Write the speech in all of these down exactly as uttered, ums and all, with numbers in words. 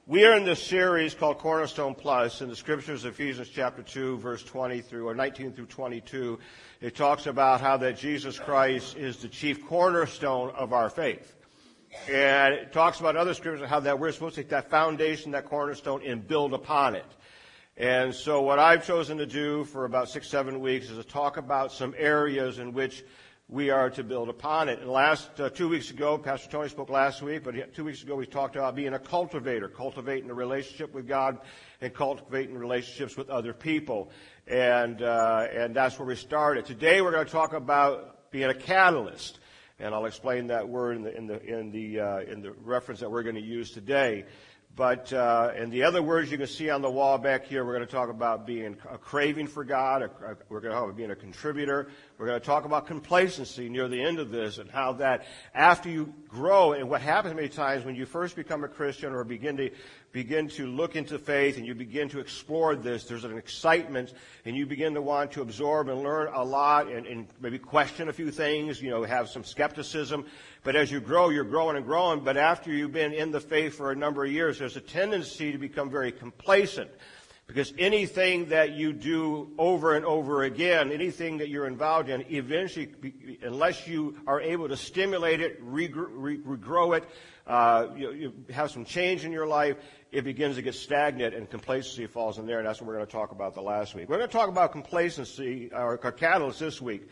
We are in this series called Cornerstone Plus, in the scriptures, Ephesians chapter two, verse twenty through, or nineteen through twenty-two. It talks about how that Jesus Christ is the chief cornerstone of our faith. And it talks about other scriptures, how that we're supposed to take that foundation, that cornerstone, and build upon it. And so what I've chosen to do for about six, seven weeks is to talk about some areas in which we are to build upon it. And last, uh, two weeks ago, Pastor Tony spoke last week, but two weeks ago we talked about being a cultivator, cultivating a relationship with God and cultivating relationships with other people. And, uh, and that's where we started. Today we're going to talk about being a catalyst. And I'll explain that word in the, in the, in the, uh, in the reference that we're going to use today. But, uh, and the other words you can see on the wall back here, we're going to talk about being a craving for God. A, a, we're going to talk about being a contributor. We're going to talk about complacency near the end of this and how that after you grow, and what happens many times when you first become a Christian or begin to, begin to look into faith and you begin to explore this, there's an excitement and you begin to want to absorb and learn a lot and, and maybe question a few things, you know, have some skepticism. But as you grow, you're growing and growing. But after you've been in the faith for a number of years, there's a tendency to become very complacent. Because anything that you do over and over again, anything that you're involved in, eventually, unless you are able to stimulate it, regr- regrow it, uh, you, you have some change in your life, it begins to get stagnant and complacency falls in there. And that's what we're going to talk about the last week. We're going to talk about complacency, or catalyst this week.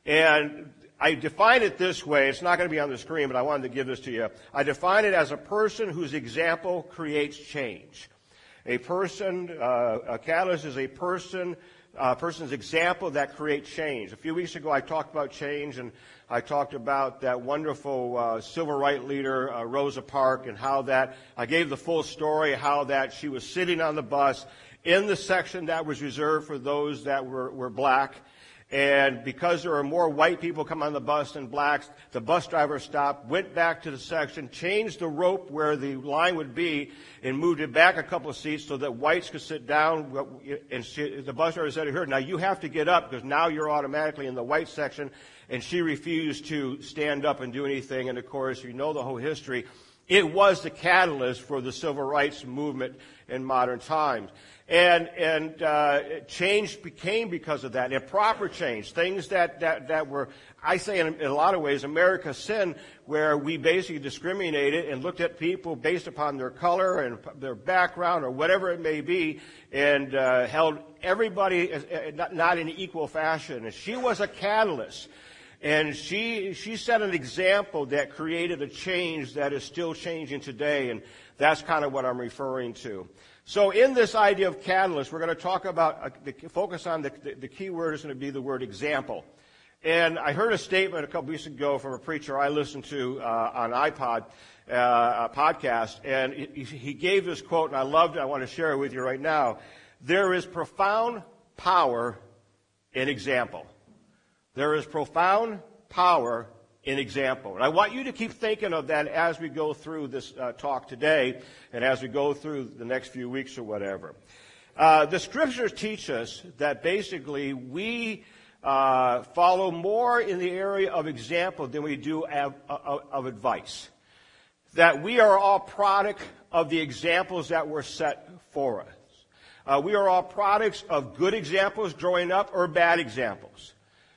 And I define it this way. It's not going to be on the screen, but I wanted to give this to you. I define it as a person whose example creates change. A person, uh, a catalyst is a person, a person's example that creates change. A few weeks ago, I talked about change, and I talked about that wonderful uh, civil rights leader, uh, Rosa Parks, and how that, I gave the full story, how that she was sitting on the bus in the section that was reserved for those that were, were black. And because there were more white people come on the bus than blacks, the bus driver stopped, went back to the section, changed the rope where the line would be, and moved it back a couple of seats so that whites could sit down. And she, the bus driver said to her, "Now you have to get up because now you're automatically in the white section." And she refused to stand up and do anything. And of course, you know the whole history. It was the catalyst for the civil rights movement in modern times. And, and, uh, change became because of that. Improper change. Things that, that, that were, I say in, in a lot of ways, America's sin, where we basically discriminated and looked at people based upon their color and their background or whatever it may be, and, uh, held everybody as, uh, not, not in equal fashion. And she was a catalyst. And she, she set an example that created a change that is still changing today. And that's kind of what I'm referring to. So in this idea of catalyst, we're going to talk about, uh, the, focus on the, the, the key word is going to be the word example. And I heard a statement a couple weeks ago from a preacher I listened to uh, on iPod, uh, a podcast, and he, he gave this quote, and I loved it. I want to share it with you right now. There is profound power in example. There is profound power in example. And I want you to keep thinking of that as we go through this uh, talk today and as we go through the next few weeks or whatever. Uh, the scriptures teach us that basically we uh, follow more in the area of example than we do of, of, of advice. That we are all product of the examples that were set for us. Uh, we are all products of good examples growing up or bad examples.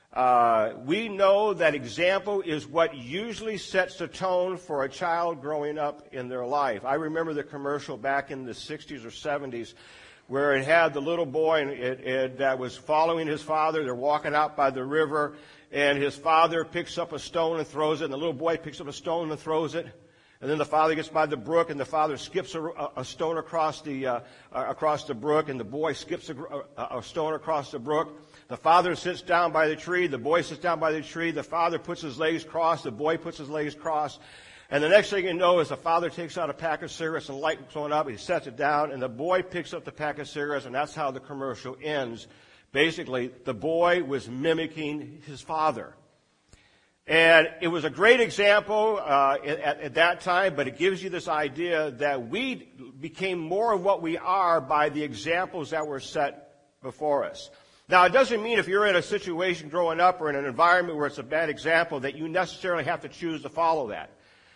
Uh, we know that example is what usually sets the tone for a child growing up in their life. I remember the commercial back in the sixties or seventies where it had the little boy and it, it, that was following his father. They're walking out by the river, and his father picks up a stone and throws it, and the little boy picks up a stone and throws it. And then the father gets by the brook, and the father skips a, a stone across the uh, across the brook, and the boy skips a, a, a stone across the brook. The father sits down by the tree. The boy sits down by the tree. The father puts his legs crossed. The boy puts his legs crossed. And the next thing you know is the father takes out a pack of cigarettes and lights going up. He sets it down, and the boy picks up the pack of cigarettes, and that's how the commercial ends. Basically, the boy was mimicking his father. And it was a great example uh, at, at that time, but it gives you this idea that we became more of what we are by the examples that were set before us. Now, it doesn't mean if you're in a situation growing up or in an environment where it's a bad example that you necessarily have to choose to follow that.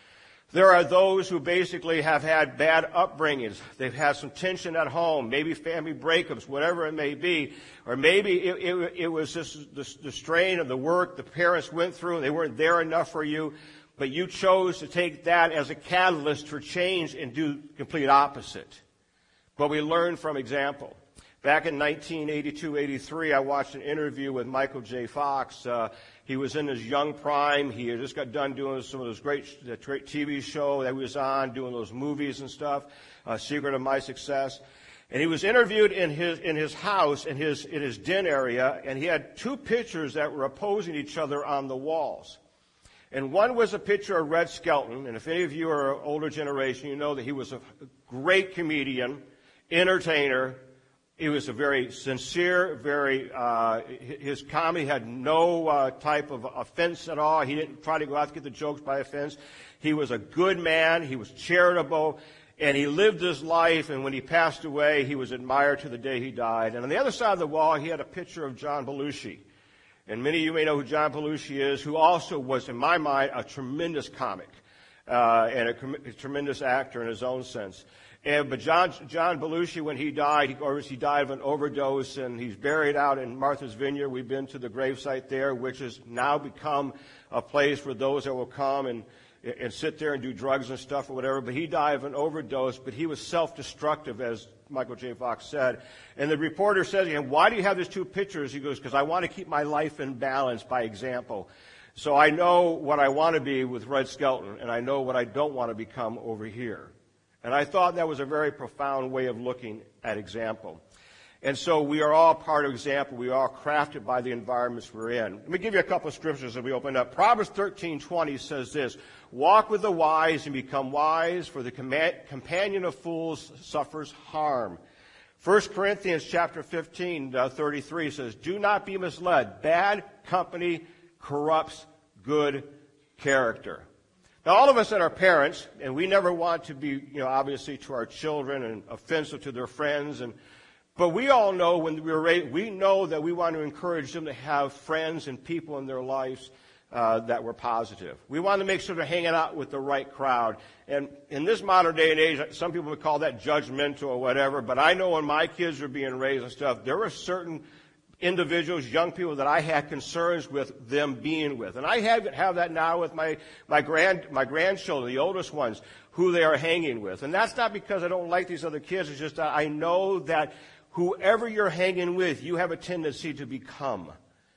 There are those who basically have had bad upbringings. They've had some tension at home, maybe family breakups, whatever it may be. Or maybe it, it, it was just the, the strain of the work the parents went through. They weren't there enough for you. But you chose to take that as a catalyst for change and do complete opposite. But we learn from example. Back in nineteen eighty-two eighty-three, I watched an interview with Michael J. Fox. Uh, he was in his young prime. He had just got done doing some of those great, that great T V show that he was on, doing those movies and stuff, uh, Secret of My Success. And he was interviewed in his in his house, in his in his den area, and he had two pictures that were opposing each other on the walls. And one was a picture of Red Skelton, and if any of you are an older generation, you know that he was a great comedian, entertainer. He was a very sincere, very, uh, his comedy had no uh, type of offense at all. He didn't try to go out to get the jokes by offense. He was a good man. He was charitable. And he lived his life, and when he passed away, he was admired to the day he died. And on the other side of the wall, he had a picture of John Belushi. And many of you may know who John Belushi is, who also was, in my mind, a tremendous comic uh, and a, a tremendous actor in his own sense. And, but John, John Belushi, when he died, he, or he died of an overdose, and he's buried out in Martha's Vineyard. We've been to the gravesite there, which has now become a place for those that will come and, and sit there and do drugs and stuff or whatever. But he died of an overdose, but he was self-destructive, as Michael J. Fox said. And the reporter says to him, "Why do you have these two pictures?" He goes, "Because I want to keep my life in balance by example. So I know what I want to be with Red Skelton, and I know what I don't want to become over here." And I thought that was a very profound way of looking at example. And so we are all part of example. We are all crafted by the environments we're in. Let me give you a couple of scriptures as we open up. Proverbs thirteen twenty says this: "Walk with the wise and become wise, for the companion of fools suffers harm." First Corinthians chapter fifteen, thirty-three says, "Do not be misled. Bad company corrupts good character." Now, all of us that are parents, and we never want to be, you know, obviously to our children and offensive to their friends, and but we all know when we were raised, we know that we want to encourage them to have friends and people in their lives uh, that were positive. We want to make sure they're hanging out with the right crowd. And in this modern day and age, some people would call that judgmental or whatever, but I know when my kids were being raised and stuff, there were certain individuals, young people that I had concerns with them being with. And I have, have that now with my, my grand, my grandchildren, the oldest ones, who they are hanging with. And that's not because I don't like these other kids. It's just that I know that whoever you're hanging with, you have a tendency to become.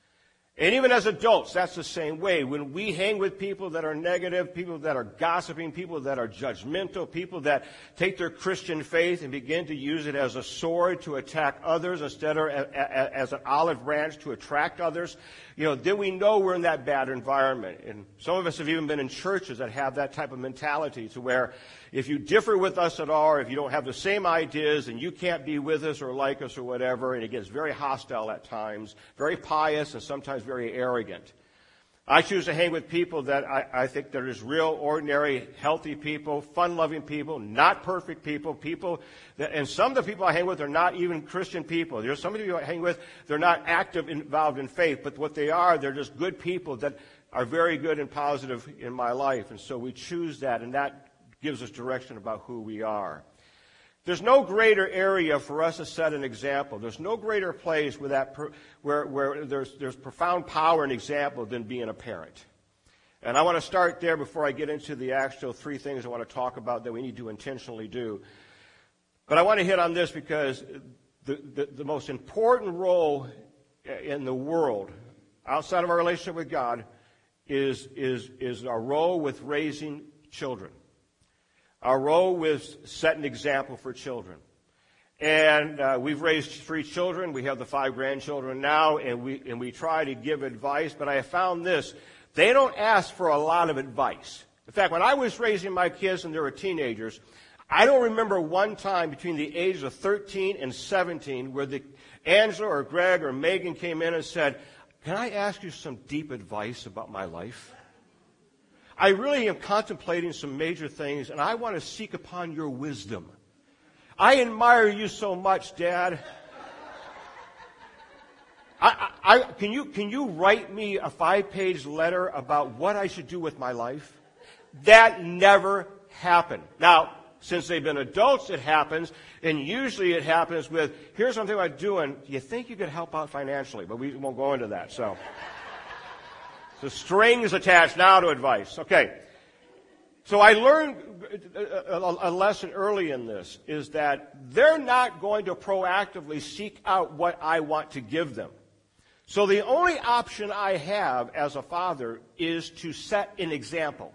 And even as adults, that's the same way. When we hang with people that are negative, people that are gossiping, people that are judgmental, people that take their Christian faith and begin to use it as a sword to attack others instead of as an olive branch to attract others, you know, then we know we're in that bad environment. And some of us have even been in churches that have that type of mentality to where if you differ with us at all, or if you don't have the same ideas, and you can't be with us or like us or whatever, and it gets very hostile at times, very pious, and sometimes very arrogant. I choose to hang with people that I, I think that is real, ordinary, healthy people, fun-loving people, not perfect people, people that, and some of the people I hang with are not even Christian people. There's some of you I hang with, they're not active, involved in faith, but what they are, they're just good people that are very good and positive in my life. And so we choose that, and that gives us direction about who we are. There's no greater area for us to set an example. There's no greater place where, that, where, where there's, there's profound power in example than being a parent. And I want to start there before I get into the actual three things I want to talk about that we need to intentionally do. But I want to hit on this because the, the, the most important role in the world, outside of our relationship with God, is, is, is our role with raising children. Our role was set an example for children. And uh, we've raised three children. We have the five grandchildren now, and we and we try to give advice. But I have found this. They don't ask for a lot of advice. In fact, when I was raising my kids and they were teenagers, I don't remember one time between the ages of thirteen and seventeen where the Angela or Greg or Megan came in and said, "Can I ask you some deep advice about my life? I really am contemplating some major things, and I want to seek upon your wisdom. I admire you so much, Dad. I, I, I, can you, can you write me a five-page letter about what I should do with my life?" That never happened. Now, since they've been adults, it happens, and usually it happens with, here's something I'm doing, do you think you could help out financially? But we won't go into that, so. So strings attached now to advice. Okay. So I learned a lesson early in this, is that they're not going to proactively seek out what I want to give them. So the only option I have as a father is to set an example.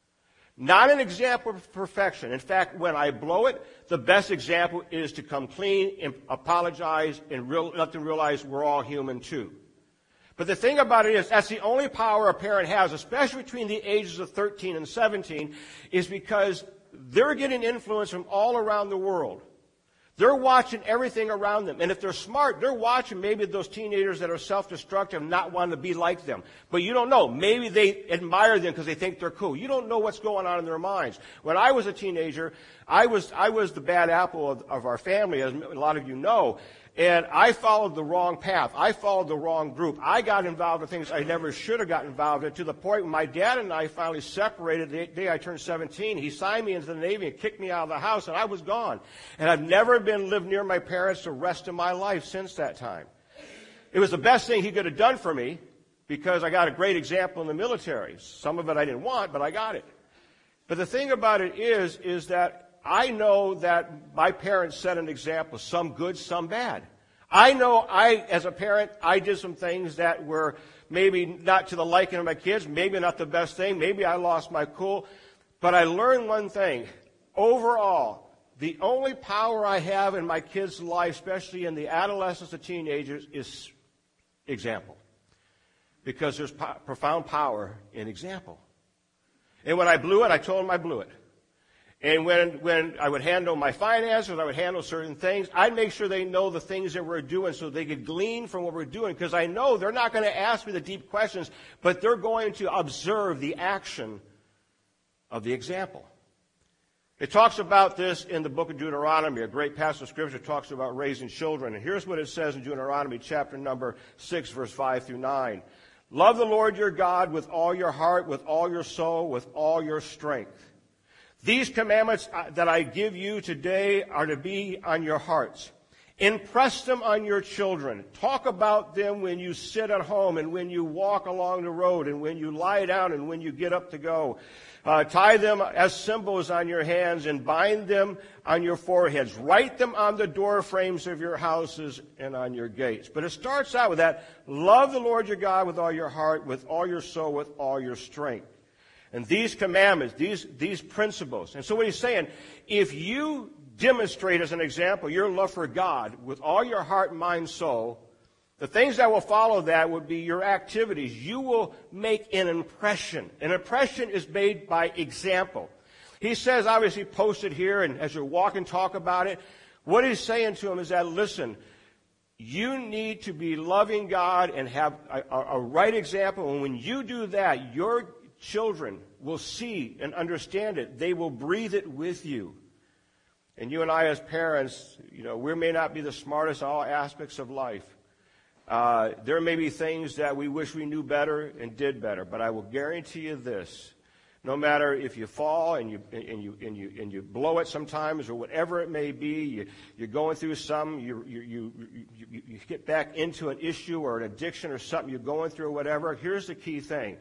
Not an example of perfection. In fact, when I blow it, the best example is to come clean and apologize and real, let them realize we're all human too. But the thing about it is, that's the only power a parent has, especially between the ages of thirteen and seventeen, is because they're getting influence from all around the world. They're watching everything around them. And if they're smart, they're watching maybe those teenagers that are self-destructive and not wanting to be like them. But you don't know. Maybe they admire them because they think they're cool. You don't know what's going on in their minds. When I was a teenager, I was, I was the bad apple of, of our family, as a lot of you know. And I followed the wrong path. I followed the wrong group. I got involved in things I never should have gotten involved in, to the point when my dad and I finally separated the day I turned seventeen. He signed me into the Navy and kicked me out of the house, and I was gone. And I've never been lived near my parents the rest of my life since that time. It was the best thing he could have done for me, because I got a great example in the military. Some of it I didn't want, but I got it. But the thing about it is, is that I know that my parents set an example, some good, some bad. I know I, as a parent, I did some things that were maybe not to the liking of my kids, maybe not the best thing, maybe I lost my cool, but I learned one thing. Overall, the only power I have in my kids' life, especially in the adolescents and teenagers, is example. Because there's po- profound power in example. And when I blew it, I told them I blew it. And when, when I would handle my finances, I would handle certain things, I'd make sure they know the things that we're doing so they could glean from what we're doing. Because I know they're not going to ask me the deep questions, but they're going to observe the action of the example. It talks about this in the book of Deuteronomy. A great passage of Scripture talks about raising children. And here's what it says in Deuteronomy chapter number six, verse five through nine. Love the Lord your God with all your heart, with all your soul, with all your strength. These commandments that I give you today are to be on your hearts. Impress them on your children. Talk about them when you sit at home and when you walk along the road and when you lie down and when you get up to go. Uh, tie them as symbols on your hands and bind them on your foreheads. Write them on the door frames of your houses and on your gates. But it starts out with that. Love the Lord your God with all your heart, with all your soul, with all your strength. And these commandments, these, these principles. And so what he's saying, if you demonstrate as an example your love for God with all your heart, mind, soul, the things that will follow that would be your activities. You will make an impression. An impression is made by example. He says, obviously, post it here, and as you walk and talk about it, what he's saying to him is that, listen, you need to be loving God and have a, a, a right example. And when you do that, your children will see and understand it. They will breathe it with you. And you and I as parents, you know, we may not be the smartest in all aspects of life. Uh, there may be things that we wish we knew better and did better, but I will guarantee you this. No matter if you fall and you and you and you and you blow it sometimes or whatever it may be, you, you're going through some, you you, you you you get back into an issue or an addiction or something you're going through or whatever. Here's the key thing.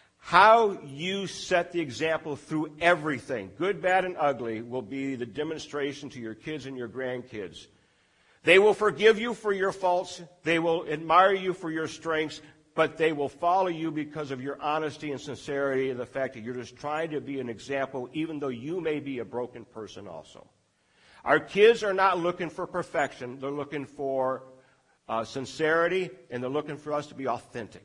How you set the example through everything, good, bad, and ugly, will be the demonstration to your kids and your grandkids. They will forgive you for your faults. They will admire you for your strengths, but they will follow you because of your honesty and sincerity and the fact that you're just trying to be an example, even though you may be a broken person also. Our kids are not looking for perfection. They're looking for uh, sincerity, and they're looking for us to be authentic.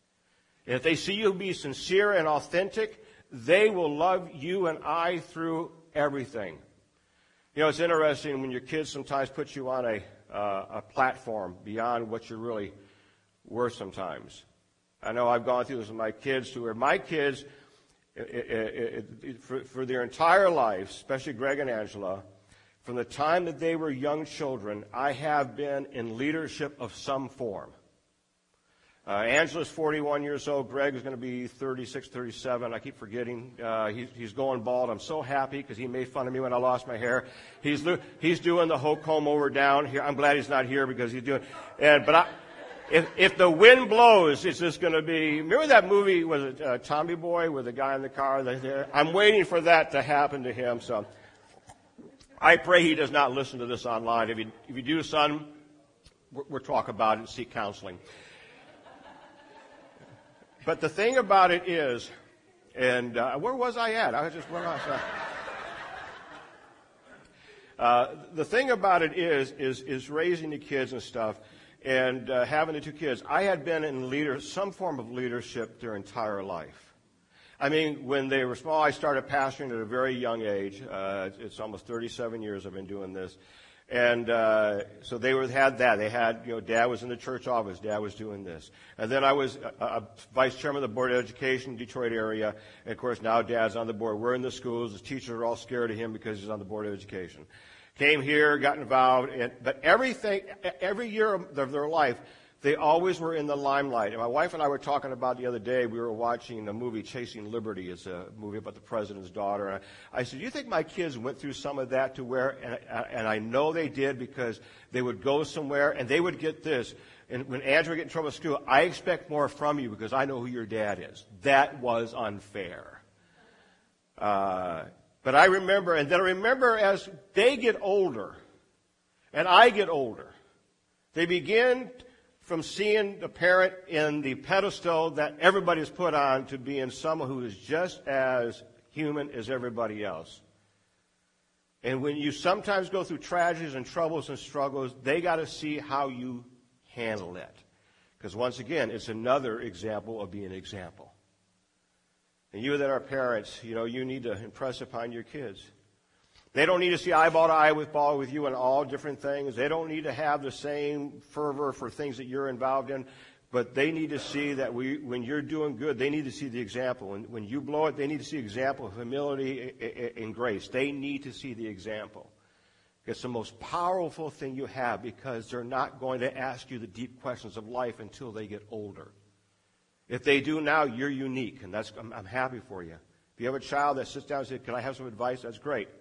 And if they see you be sincere and authentic, they will love you and I through everything. You know, it's interesting when your kids sometimes put you on a, uh, a platform beyond what you're really worth sometimes. I know I've gone through this with my kids, to where my kids, it, it, it, for, for their entire life, especially Greg and Angela, from the time that they were young children, I have been in leadership of some form. Uh, Angela's forty-one years old. Greg is going to be thirty-six, thirty-seven. I keep forgetting. Uh, he, he's going bald. I'm so happy because he made fun of me when I lost my hair. He's he's doing the whole comb over down here. I'm glad he's not here because he's doing. And but I, if if the wind blows, it's just going to be. Remember that movie was it uh, Tommy Boy with the guy in the car? I'm waiting for that to happen to him. So I pray he does not listen to this online. If you if you do, son, we'll, we'll talk about it and seek counseling. But the thing about it is, and uh, where was I at? I was just where was I? Uh, the thing about it is, is, is raising the kids and stuff, and uh, having the two kids. I had been in leader, some form of leadership their entire life. I mean, when they were small, I started pastoring at a very young age. Uh, it's almost thirty-seven years I've been doing this. And uh, so they were, had that. They had, you know, Dad was in the church office. Dad was doing this. And then I was a, a vice chairman of the Board of Education, Detroit area. And, of course, now Dad's on the board. We're in the schools. The teachers are all scared of him because he's on the Board of Education. Came here, got involved. And, but everything, every year of their life, they always were in the limelight. And my wife and I were talking about the other day, we were watching a movie, Chasing Liberty. It's a movie about the president's daughter. And I, I said, do you think my kids went through some of that to where, and, and I know they did because they would go somewhere and they would get this. And when Andrew would get in trouble at school, I expect more from you because I know who your dad is. That was unfair. Uh, but I remember, and then I remember as they get older and I get older, they begin from seeing the parent in the pedestal that everybody is put on to being someone who is just as human as everybody else. And when you sometimes go through tragedies and troubles and struggles, they got to see how you handle it. Because once again, it's another example of being an example. And you that are parents, you know, you need to impress upon your kids. They don't need to see eyeball to eyeball with you on all different things. They don't need to have the same fervor for things that you're involved in. But they need to see that we, when you're doing good, they need to see the example. And when you blow it, they need to see example of humility and grace. They need to see the example. It's the most powerful thing you have because they're not going to ask you the deep questions of life until they get older. If they do now, you're unique, and that's I'm, I'm happy for you. If you have a child that sits down and says, can I have some advice? That's great.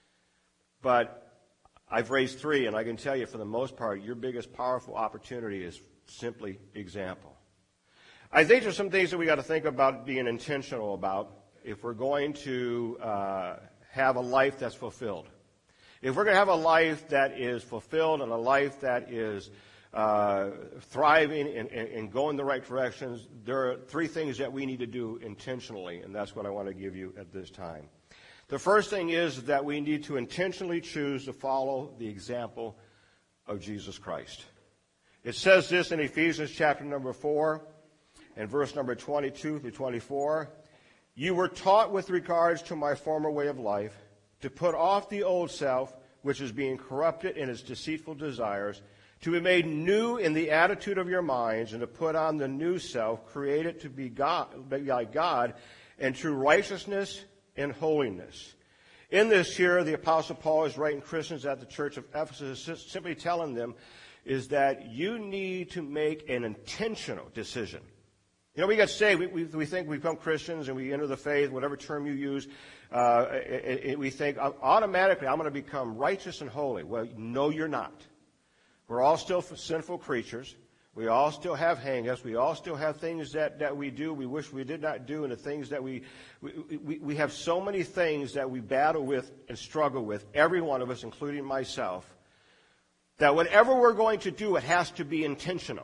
But I've raised three, and I can tell you for the most part, your biggest powerful opportunity is simply example. I think there's some things that we got to think about being intentional about if we're going to uh, have a life that's fulfilled. If we're going to have a life that is fulfilled and a life that is uh, thriving and, and, and going the right directions, there are three things that we need to do intentionally, and that's what I want to give you at this time. The first thing is that we need to intentionally choose to follow the example of Jesus Christ. It says this in Ephesians chapter number four and verse number twenty-two through twenty-four. You were taught with regards to my former way of life to put off the old self, which is being corrupted in its deceitful desires, to be made new in the attitude of your minds, and to put on the new self, created to be God, be like God, in true righteousness and holiness. In this here, the Apostle Paul is writing Christians at the church of Ephesus, simply telling them is that you need to make an intentional decision. You know, we got to say, we, we, we think we become Christians and we enter the faith, whatever term you use, uh, it, it, we think automatically I'm going to become righteous and holy. Well, no, you're not. We're all still sinful creatures. We all still have hang-ups. We all still have things that, that we do we wish we did not do, and the things that we, we, we, we have so many things that we battle with and struggle with, every one of us, including myself, that whatever we're going to do, it has to be intentional.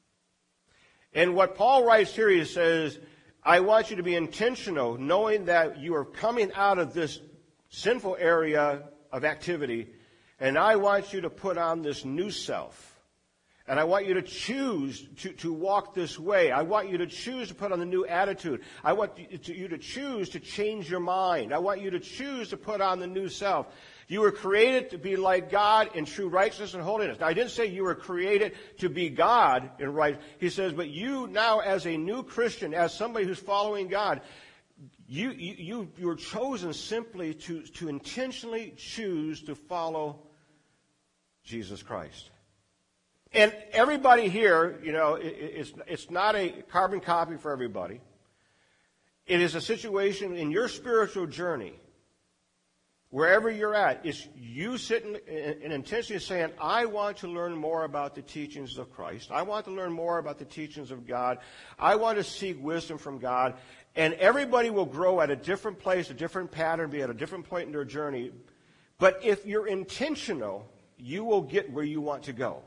And what Paul writes here, he says, I want you to be intentional, knowing that you are coming out of this sinful area of activity, and I want you to put on this new self. And I want you to choose to, to walk this way. I want you to choose to put on the new attitude. I want you to, you to choose to change your mind. I want you to choose to put on the new self. You were created to be like God in true righteousness and holiness. Now, I didn't say you were created to be God in right. He says, but you now as a new Christian, as somebody who's following God, you, you, you, you're chosen simply to, to intentionally choose to follow Jesus Christ. And everybody here, you know, it, it's, it's not a carbon copy for everybody. It is a situation in your spiritual journey, wherever you're at, is you sitting and intentionally saying, I want to learn more about the teachings of Christ. I want to learn more about the teachings of God. I want to seek wisdom from God. And everybody will grow at a different place, a different pattern, be at a different point in their journey. But if you're intentional, you will get where you want to go.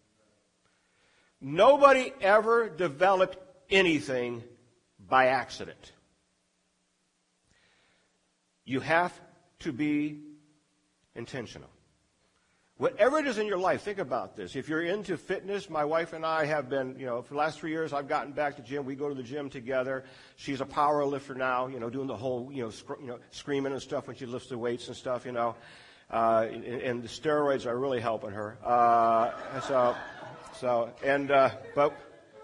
Nobody ever developed anything by accident. You have to be intentional. Whatever it is in your life, think about this. If you're into fitness, my wife and I have been, you know, for the last three years, I've gotten back to gym. We go to the gym together. She's a power lifter now, you know, doing the whole, you know, sc- you know screaming and stuff when she lifts the weights and stuff, you know. Uh, and, and the steroids are really helping her. Uh, so, so, and, uh, but,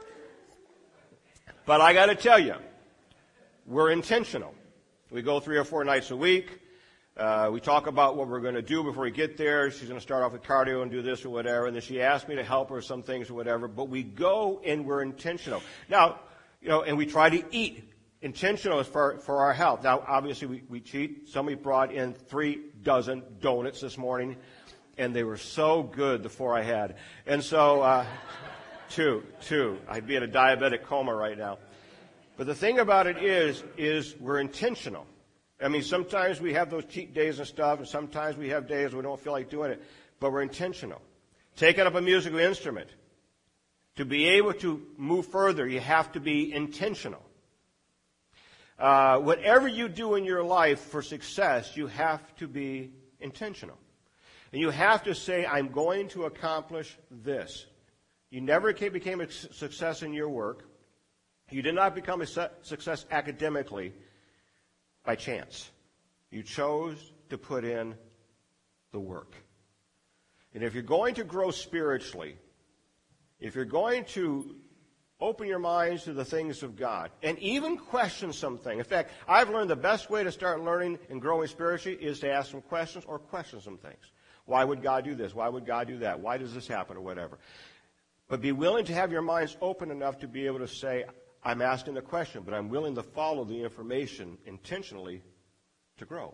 but I got to tell you, we're intentional. We go three or four nights a week. Uh, we talk about what we're going to do before we get there. She's going to start off with cardio and do this or whatever. And then she asked me to help her some things or whatever. But we go and we're intentional. Now, you know, and we try to eat intentional for, for our health. Now, obviously, we, we cheat. Somebody brought in three dozen donuts this morning, and they were so good, the four I had. And so, uh, two, two. I'd be in a diabetic coma right now. But the thing about it is, is we're intentional. I mean, sometimes we have those cheat days and stuff, and sometimes we have days we don't feel like doing it, but we're intentional. Taking up a musical instrument. To be able to move further, you have to be intentional. Uh, whatever you do in your life for success, you have to be intentional. And you have to say, I'm going to accomplish this. You never became a success in your work. You did not become a success academically by chance. You chose to put in the work. And if you're going to grow spiritually, if you're going to open your minds to the things of God and even question something. In fact, I've learned the best way to start learning and growing spiritually is to ask some questions or question some things. Why would God do this? Why would God do that? Why does this happen or whatever? But be willing to have your minds open enough to be able to say, I'm asking the question, but I'm willing to follow the information intentionally to grow.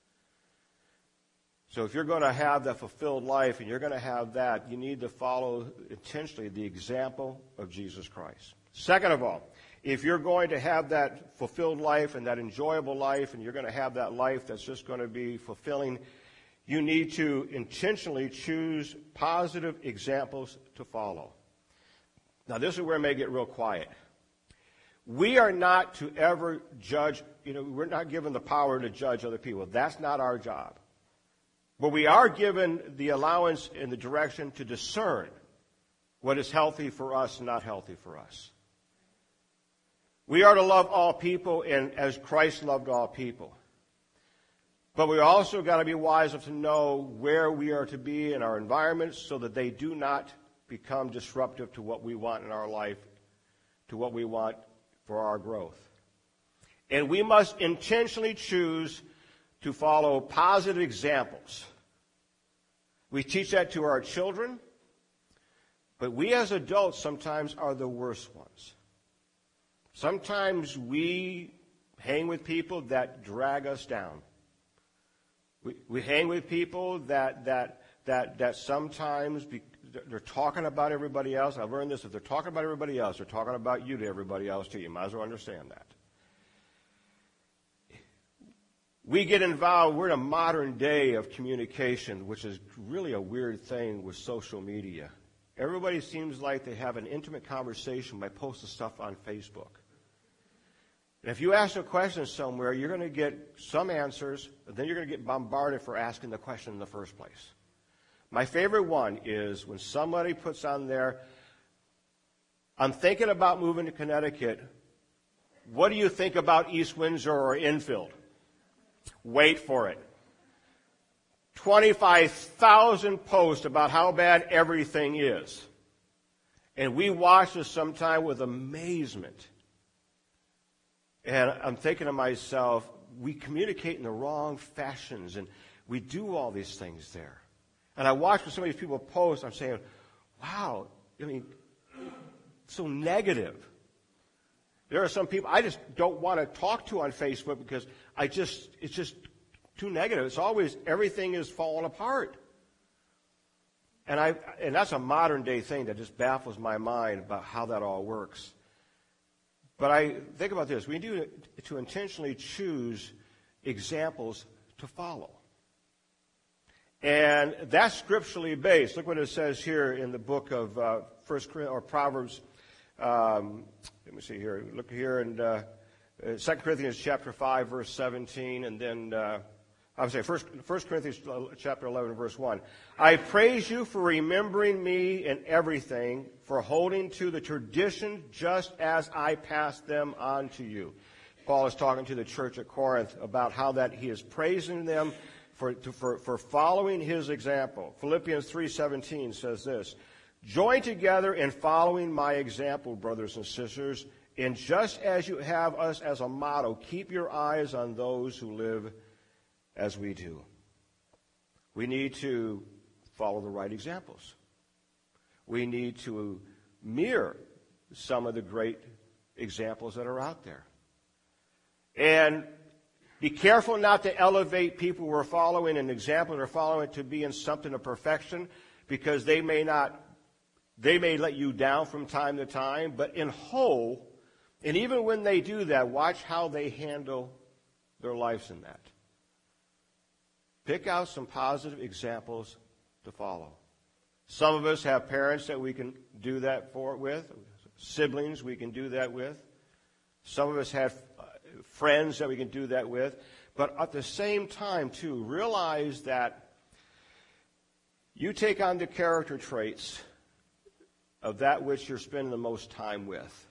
So if you're going to have that fulfilled life and you're going to have that, you need to follow intentionally the example of Jesus Christ. Second of all, if you're going to have that fulfilled life and that enjoyable life and you're going to have that life that's just going to be fulfilling, you need to intentionally choose positive examples to follow. Now, this is where it may get real quiet. We are not to ever judge, you know, we're not given the power to judge other people. That's not our job. But we are given the allowance and the direction to discern what is healthy for us and not healthy for us. We are to love all people and as Christ loved all people. But we also got to be wise enough to know where we are to be in our environments so that they do not become disruptive to what we want in our life, to what we want for our growth. And we must intentionally choose to follow positive examples. We teach that to our children, but we as adults sometimes are the worst ones. Sometimes we hang with people that drag us down. We, we hang with people that that that that sometimes be, they're talking about everybody else. I've learned this: if they're talking about everybody else, they're talking about you to everybody else too. You might as well understand that. We get involved. We're in a modern day of communication, which is really a weird thing with social media. Everybody seems like they have an intimate conversation by posting stuff on Facebook. And if you ask a question somewhere, you're going to get some answers, and then you're going to get bombarded for asking the question in the first place. My favorite one is when somebody puts on there, I'm thinking about moving to Connecticut. What do you think about East Windsor or Enfield? Wait for it. twenty-five thousand posts about how bad everything is. And we watch this sometime with amazement. And I'm thinking to myself, we communicate in the wrong fashions, and we do all these things there. And I watch when some of these people post, I'm saying, wow, I mean, so negative. There are some people I just don't want to talk to on Facebook because I just, it's just too negative. It's always, everything is falling apart. And I, and that's a modern day thing that just baffles my mind about how that all works. But I think about this. We need to, to intentionally choose examples to follow. And that's scripturally based. Look what it says here in the book of uh, First or Proverbs. Um, let me see here. Look here in uh, Second Corinthians chapter five, verse seventeen, and then uh, I would say First, First Corinthians chapter eleven, verse one. I praise you for remembering me in everything, for holding to the tradition just as I passed them on to you. Paul is talking to the church at Corinth about how that he is praising them for, to, for, for following his example. Philippians three seventeen says this, join together in following my example, brothers and sisters, and just as you have us as a motto, keep your eyes on those who live as we do. We need to follow the right examples. We need to mirror some of the great examples that are out there. And be careful not to elevate people who are following an example or following to be in something of perfection, because they may not, they may let you down from time to time, but in whole, and even when they do that, watch how they handle their lives in that. Pick out some positive examples to follow. Some of us have parents that we can do that for with, siblings we can do that with. Some of us have friends that we can do that with. But at the same time, too, realize that you take on the character traits of that which you're spending the most time with.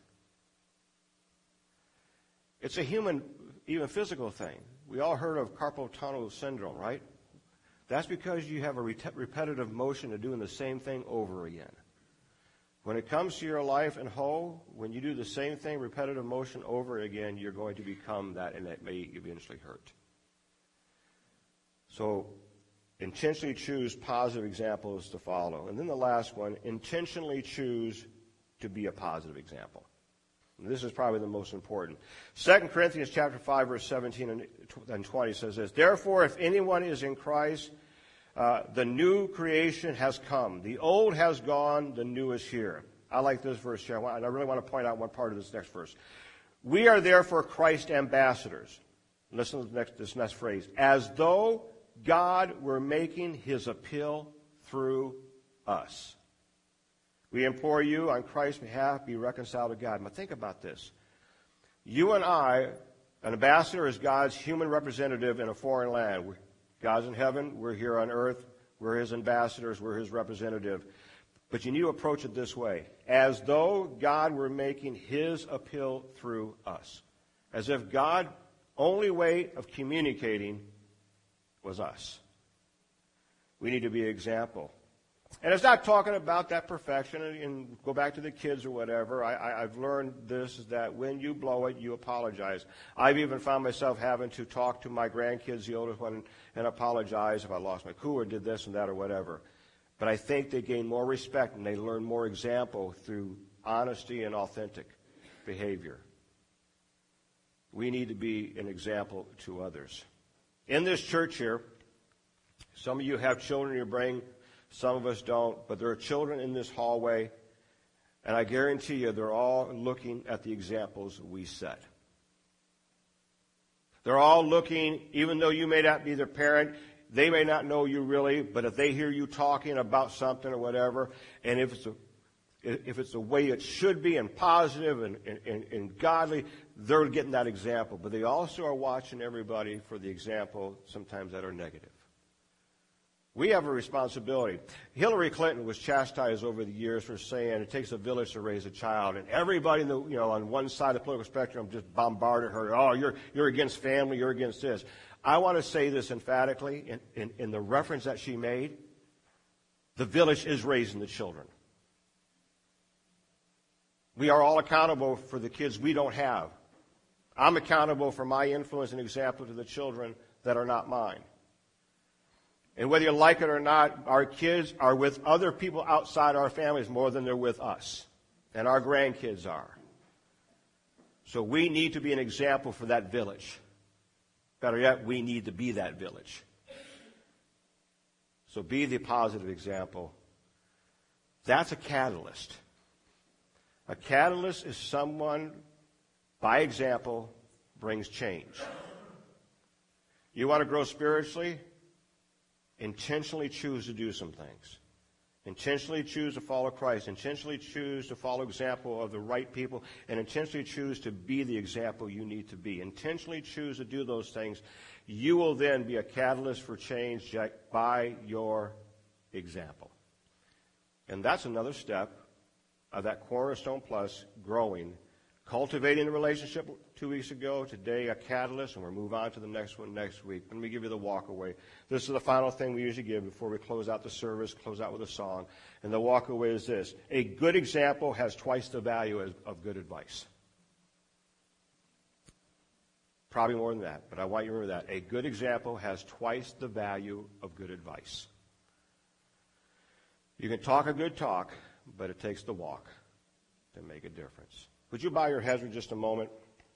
It's a human, even physical thing. We all heard of carpal tunnel syndrome, right? That's because you have a ret- repetitive motion of doing the same thing over again. When it comes to your life and whole, when you do the same thing, repetitive motion over again, you're going to become that, and it may eventually hurt. So intentionally choose positive examples to follow. And then the last one, intentionally choose to be a positive example. This is probably the most important. Second Corinthians chapter five, verse seventeen and twenty says this, therefore, if anyone is in Christ, uh, the new creation has come. The old has gone, the new is here. I like this verse here, and I really want to point out one part of this next verse. We are therefore Christ ambassadors. Listen to the next, this next phrase. As though God were making his appeal through us. We implore you on Christ's behalf, be reconciled to God. Now think about this. You and I, an ambassador is God's human representative in a foreign land. We're, God's in heaven, we're here on earth, we're his ambassadors, we're his representative. But you need to approach it this way, as though God were making his appeal through us. As if God's only way of communicating was us. We need to be an example. And it's not talking about that perfection, and, and go back to the kids or whatever. I, I, I've learned this, is that when you blow it, you apologize. I've even found myself having to talk to my grandkids, the oldest one, and apologize if I lost my cool or did this and that or whatever. But I think they gain more respect and they learn more example through honesty and authentic behavior. We need to be an example to others. In this church here, some of you have children you bring. Some of us don't, but there are children in this hallway, and I guarantee you they're all looking at the examples we set. They're all looking, even though you may not be their parent, they may not know you really, but if they hear you talking about something or whatever, and if it's a, if it's the way it should be and positive and, and, and godly, they're getting that example. But they also are watching everybody for the example sometimes that are negative. We have a responsibility. Hillary Clinton was chastised over the years for saying it takes a village to raise a child, and everybody in the, you know, on one side of the political spectrum just bombarded her. Oh, you're you're against family, you're against this. I want to say this emphatically in, in, in the reference that she made. The village is raising the children. We are all accountable for the kids we don't have. I'm accountable for my influence and example to the children that are not mine. And whether you like it or not, our kids are with other people outside our families more than they're with us. And our grandkids are. So we need to be an example for that village. Better yet, we need to be that village. So be the positive example. That's a catalyst. A catalyst is someone, by example, brings change. You want to grow spiritually? Intentionally choose to do some things. Intentionally choose to follow Christ. Intentionally choose to follow example of the right people. And intentionally choose to be the example you need to be. Intentionally choose to do those things. You will then be a catalyst for change by your example. And that's another step of that Cornerstone Plus growing. Cultivating the relationship two weeks ago, today a catalyst, and we'll move on to the next one next week. Let me give you the walk away. This is the final thing we usually give before we close out the service, close out with a song. And the walk away is this. A good example has twice the value of, of good advice. Probably more than that, but I want you to remember that. A good example has twice the value of good advice. You can talk a good talk, but it takes the walk to make a difference. Would you bow your heads for just a moment?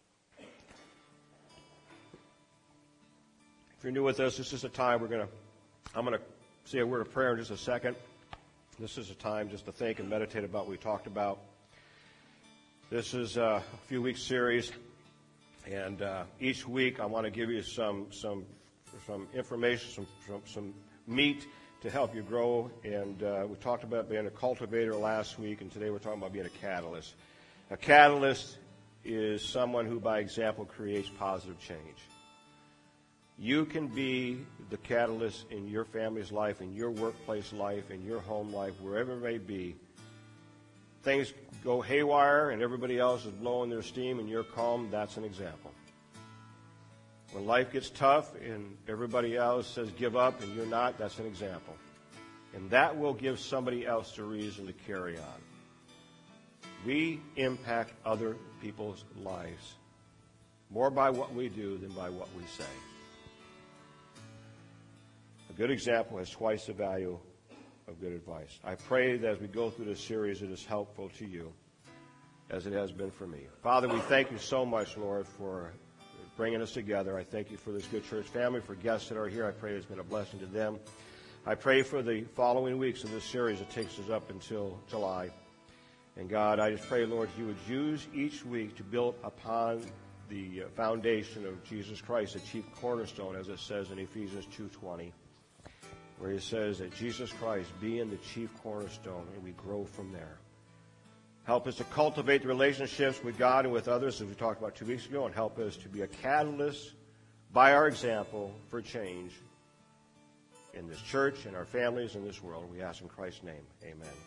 If you're new with us, this is a time we're going to, I'm going to say a word of prayer in just a second. This is a time just to think and meditate about what we talked about. This is a few weeks series, and uh, each week I want to give you some some some information, some some, some meat to help you grow. And uh, we talked about being a cultivator last week, and today we're talking about being a catalyst. A catalyst is someone who, by example, creates positive change. You can be the catalyst in your family's life, in your workplace life, in your home life, wherever it may be. Things go haywire and everybody else is blowing their steam and you're calm, that's an example. When life gets tough and everybody else says give up and you're not, that's an example. And that will give somebody else the reason to carry on. We impact other people's lives more by what we do than by what we say. A good example has twice the value of good advice. I pray that as we go through this series, it is helpful to you as it has been for me. Father, we thank you so much, Lord, for bringing us together. I thank you for this good church family, for guests that are here. I pray it's been a blessing to them. I pray for the following weeks of this series that takes us up until July. And God, I just pray, Lord, you would use each week to build upon the foundation of Jesus Christ, the chief cornerstone, as it says in Ephesians two twenty, where he says that Jesus Christ being the chief cornerstone, and we grow from there. Help us to cultivate the relationships with God and with others, as we talked about two weeks ago, and help us to be a catalyst by our example for change in this church, in our families, in this world. We ask in Christ's name, amen.